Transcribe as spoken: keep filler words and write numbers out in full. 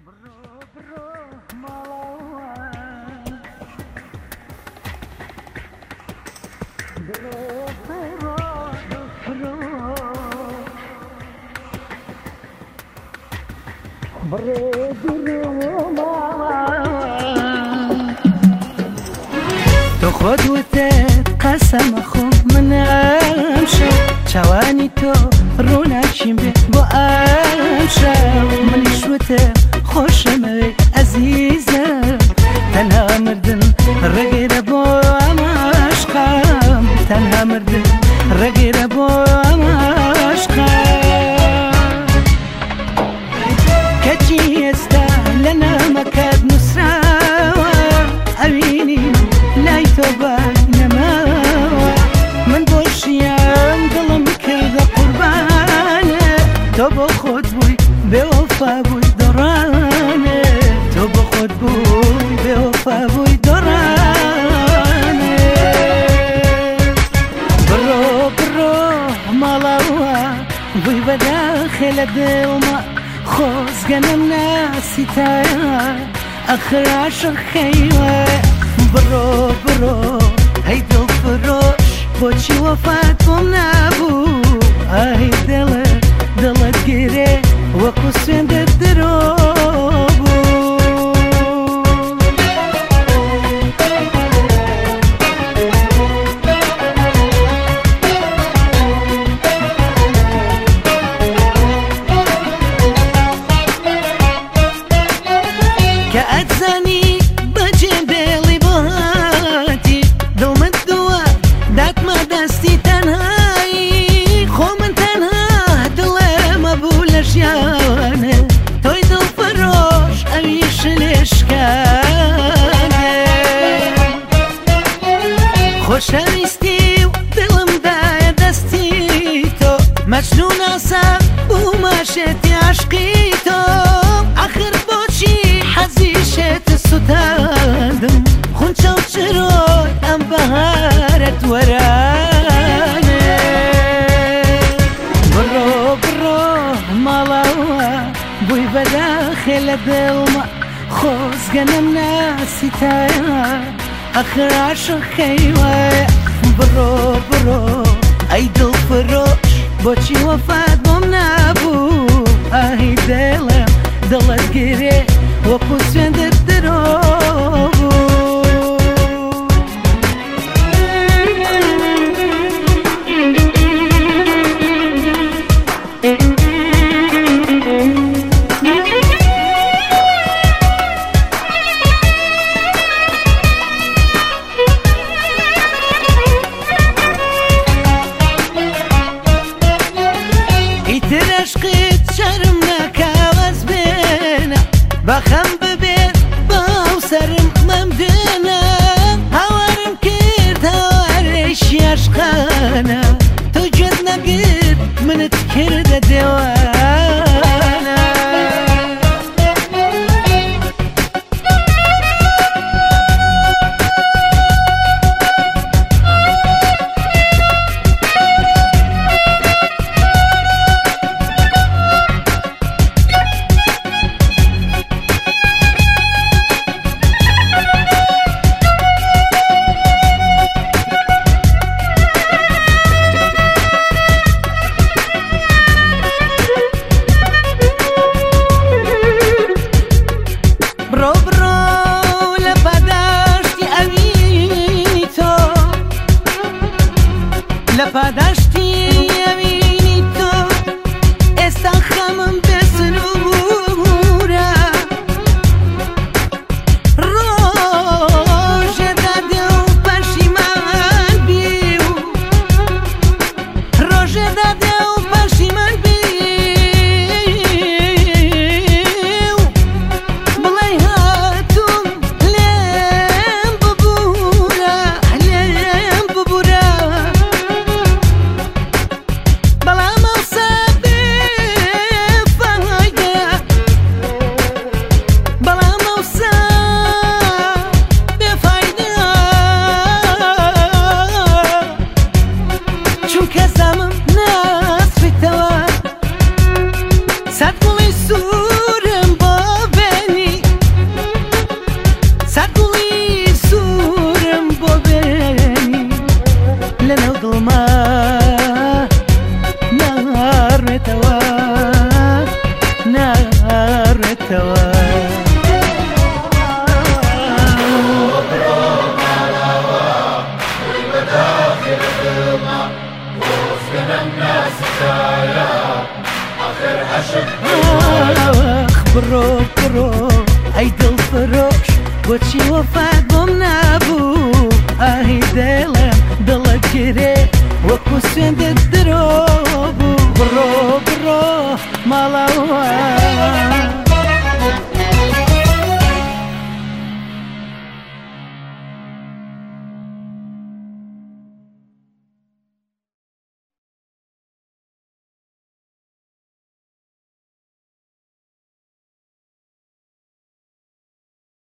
تو خود وتت قسم خود من امشب چوانی تو رو نکیم به با امشب منیش وتت خوشم عزیزم تنها مردن رقیره با عشقم تنها مردن رقیره با عشقم كتشي يستاهل لنا مكاد نسراوى أبيني لا يتوبان ماوى من بوش يام ظلم كذا قربانه توبو خود بوي بوفا بوي درانه توبو خود بوي بوفا بوي درانه برو برو مالاوى بوي بداخل الدلمة خوز گنم ناسی تایا آخر عاشق خیوه برو برو هی دل فروش بچی وفات بم نبو ای دل دلت گیره و قصند درو كأتزاني بجبالي بهاتي دوم الدواء دات ما دستي تنهاي خو من تنها دلي ما بولش يانا توي دل فروش أويش لشكاني خوش أويستي ودلم دايا دستي تو مجنون عصا وماشيتي عشقي تو آخر بوشي حزيشت السدادم خنشا وشروي أم بهارت وراني برو برو مالاوى بوي بداخل الدلمة خوز قنم ناسي تايا آخر عاشق خيوة برو برو أي دل فروش بوشي وفات بم نبو أهي دلم دلت گیره و پسند درو ایتر عشقت شرم نکاوز بینه بخم ببین باو سرم ممدنه هوارم کرد هوارش عشقانه تو جد نگیر منت کرده دیوانه برو برو لپداشتی اوینی تو لپداشتی اوینی تو استخمم بسرورا روش داده و پشیمان بیو روش داده و پشیمان بیو صد قوی سورم با آخ بڕۆ بڕۆ ئەی دڵفرۆش بۆچی وەفات بۆم نابوو ئاهی دڵم دڵە گرێ وەکو سوێندت درۆ بوو بڕۆ بڕۆ ماڵەوە